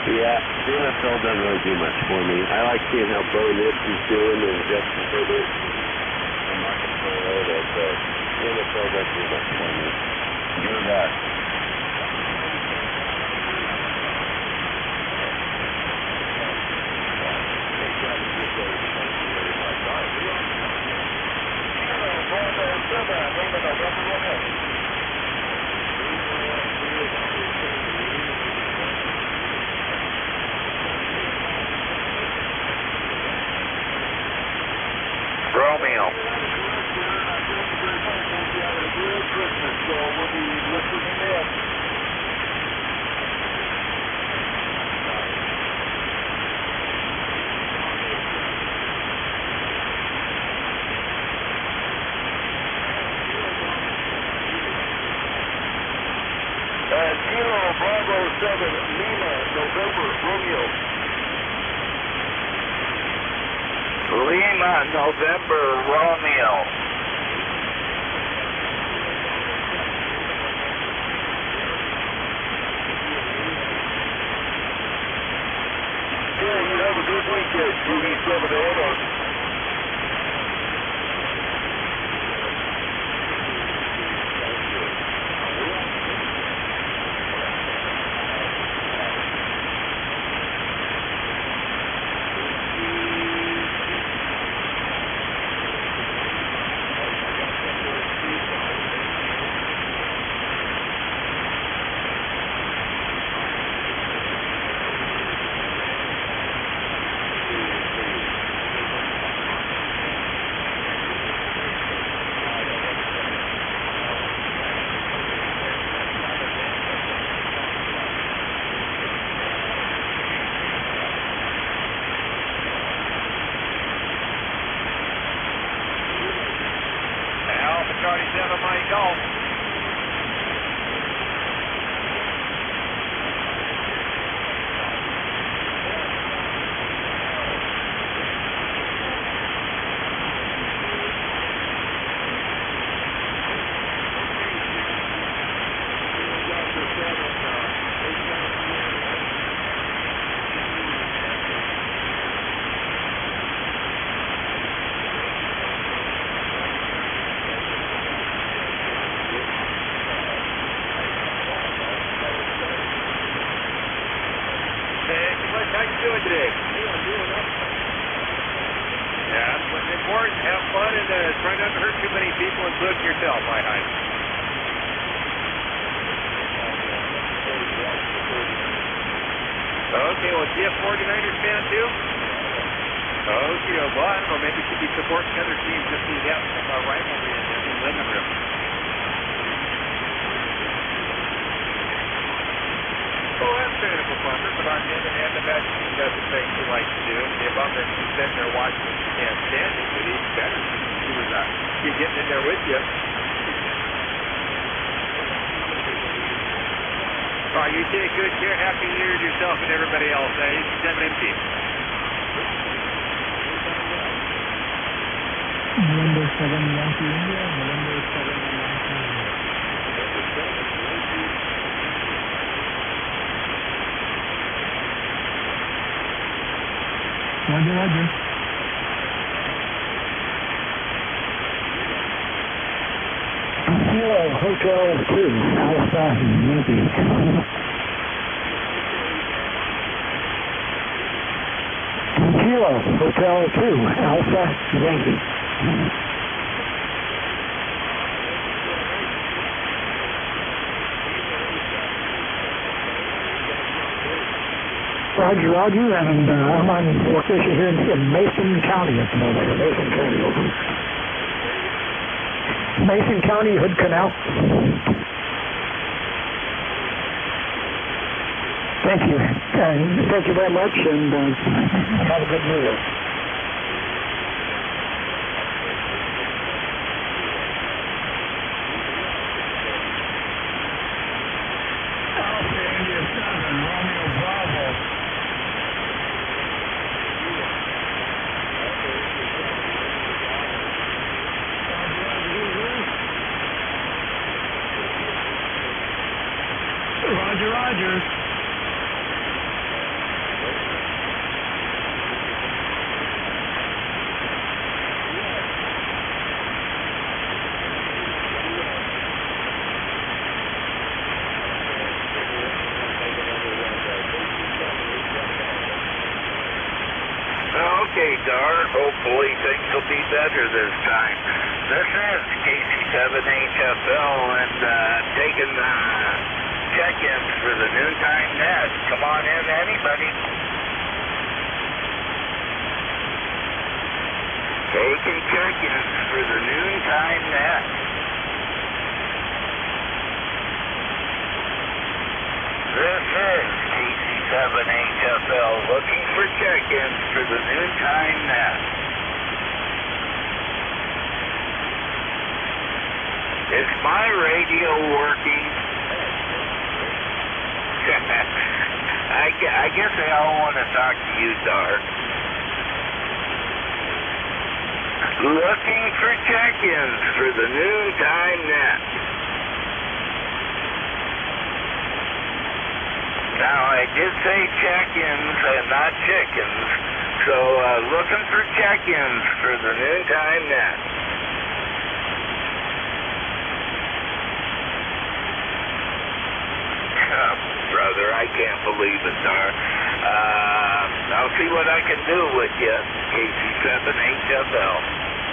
Yeah, NFL doesn't really do much for me. I like seeing how Bo Nix is doing and Justin Herbert and Marcus Mariota, but NFL doesn't do much for me. Give it up. Romeo. Kilo Bravo 7, Lima, November, Romeo. Lima, November, Romeo. Yeah, you have a good weekend, TV7 Charlie 7, Mike Golf. How you doing today? Yeah, that's what's important. Have fun and try not to hurt too many people, including yourself, my high. Okay, well, do you have 49ers fan too? Okay, well, I don't know, maybe you should be supporting the other teams just so you have some rivalry in the living room. Oh, that's kind of a bummer, but on the other hand, the best team does the things you like to do. The bummer is you sitting there watching what you can't stand it, but even better, he was getting in there with you. All right, you take good care. Happy New Year to yourself and everybody else. HM&MT. November 7, Yankee India, November 7, Yankee India. Roger, Roger. Kilo Hotel 2, Alpha Yankee. Kilo Hotel 2, Alpha Yankee. Roger, Roger, and I'm on location here in Mason County at the moment. Mason County, over. Mason County, Hood Canal. Thank you. Thank you very much, and have a good New Year. Roger, Roger. Hopefully things will be better this time. This is KC7HFL, and taking check-ins for the noontime net. Come on in, anybody. Taking check-ins for the noontime net. This is KC7HFL looking for check-ins for the noontime net. Is my radio working? I guess they all want to talk to you, Dark. Looking for check-ins for the noontime net. Now, I did say check-ins and not chickens, so looking for check-ins for the noontime net. Brother, I can't believe it, Dar. I'll see what I can do with you, KC7HFL.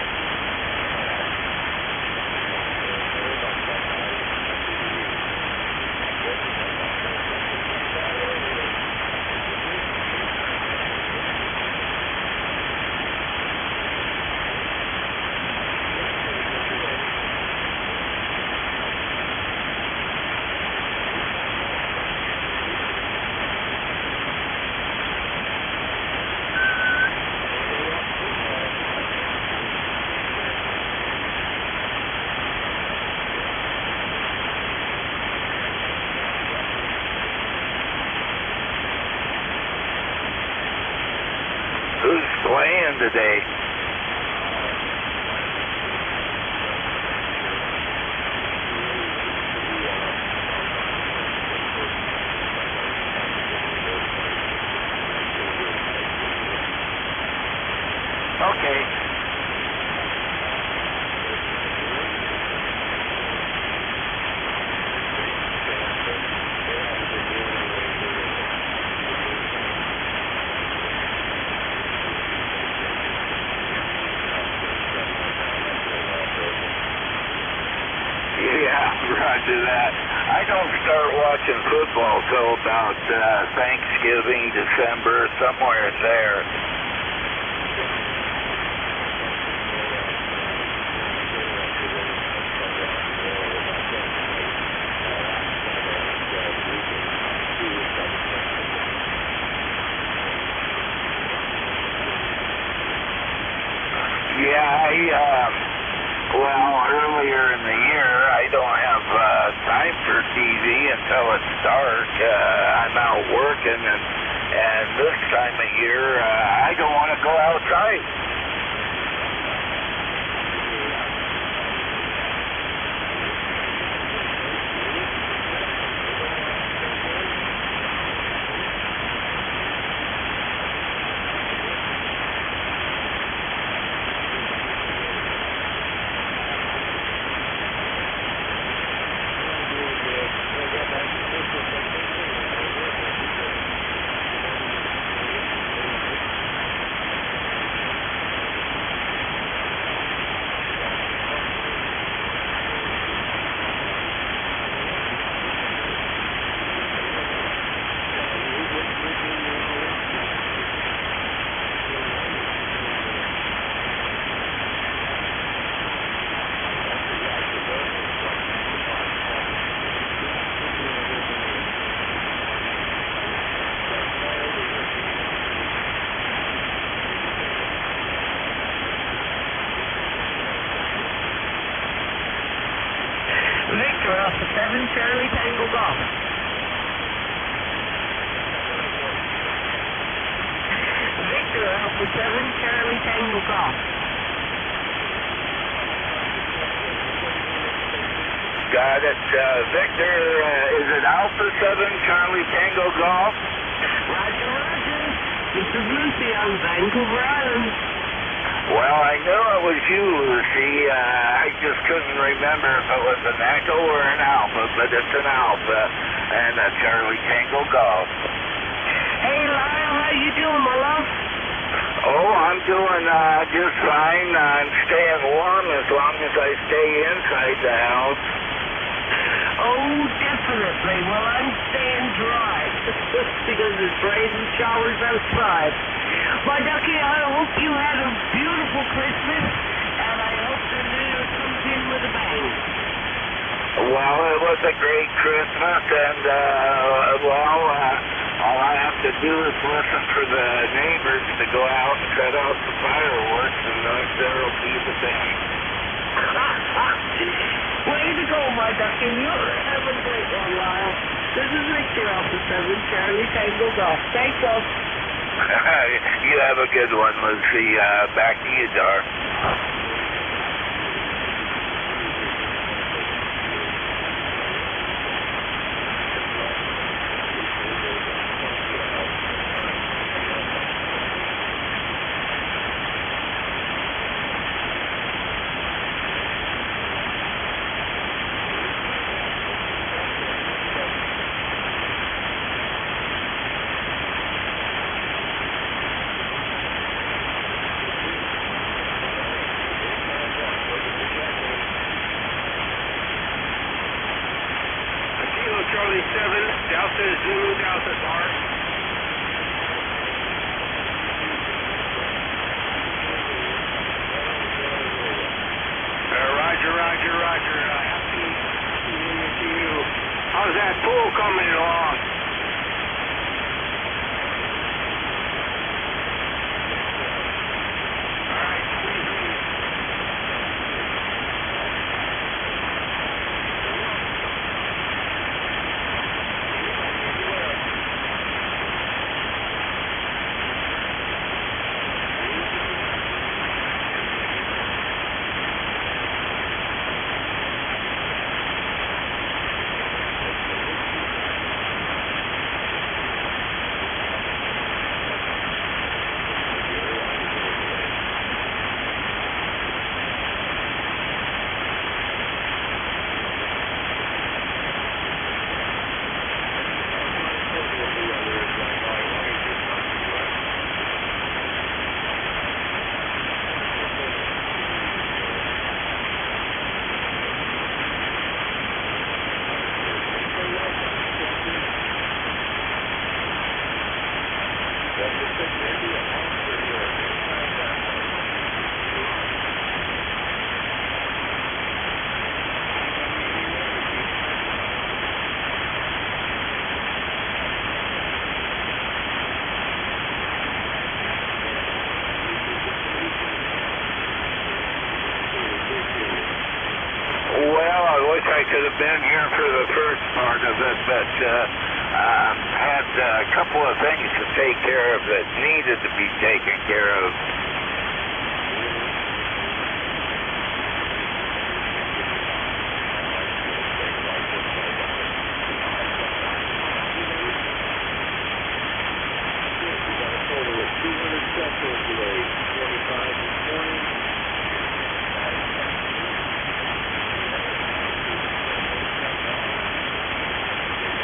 Who's playing today? Okay. Roger that. I don't start watching football till about Thanksgiving, December, somewhere in there. Yeah, well, earlier in the year, I don't have time for TV until it's dark. I'm out working, and this time of year, I don't want to go outside. Victor Alpha 7, Charlie Tango Golf. Victor Alpha 7, Charlie Tango Golf. Got it. Victor, is it Alpha 7, Charlie Tango Golf? Roger, Roger. This is Lucy on Vancouver Island. Well, I knew it was you, Lucy. I just couldn't remember if it was an Echo or an Alpha, but it's an Alpha and a Charlie Tango Golf. Hey, Lyle, how you doing, my love? Oh, I'm doing just fine. I'm staying warm as long as I stay inside the house. Oh, definitely. Well, I'm staying dry because it's raining showers outside. My ducky, I hope you had a beautiful Christmas, and I hope the New Year comes in with a bang. Well, it was a great Christmas, and, all I have to do is listen for the neighbors to go out and set out the fireworks, and there'll be the bang. Way to go, my ducky. You're having a great one, Lyle. This is Victor Alpha 7, Charlie Tango Golf. Thanks, folks. You have a good one, Lucy. Back to you, Dar. Charlie 7, Delta Zulu, Delta Bar. Roger. Happy New Year to you. How's that pool coming along? All right, sweet. I could have been here for the first part of it, but had a couple of things to take care of that needed to be taken care of.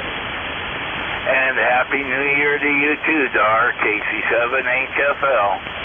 And Happy New Year to you too, Dar, KC7HFL.